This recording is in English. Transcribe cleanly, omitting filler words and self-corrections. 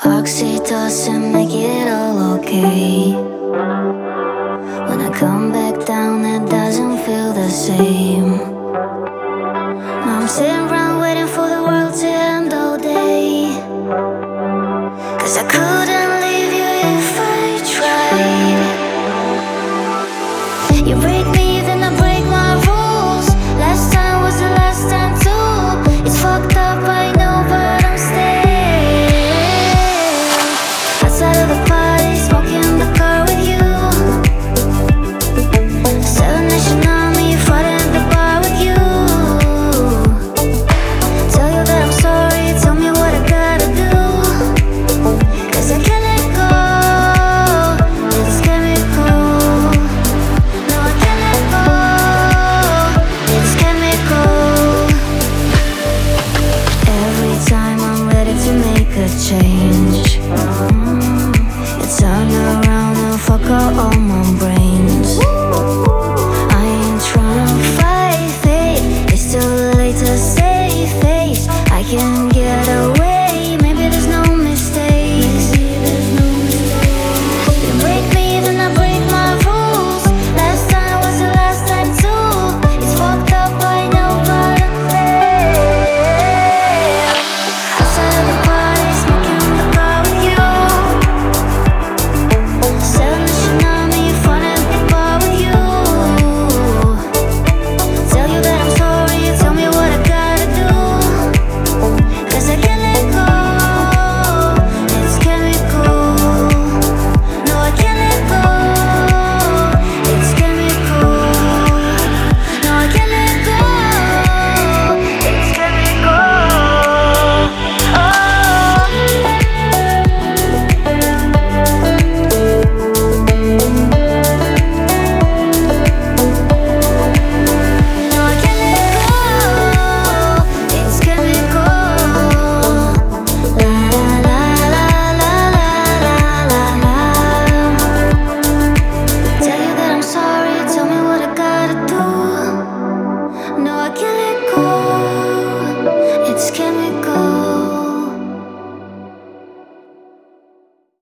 Oxytocin, make it all okay. When I come back down, it doesn't feel the same. Now I'm sitting around waiting for the world to end all day. 'Cause I couldn't leave you if I tried. You break me, then I break my rules. Last time was the last time too. It's fucked up, I know, but I'm staying. Outside of the party, smoking in the car with you. Seven Nation Army, fighting at the bar with you. Tell you that I'm sorry, tell me what I gotta do. 'Cause I can't let go, it's chemical. No, I can't let go, it's chemical. Every time I'm ready to make a change,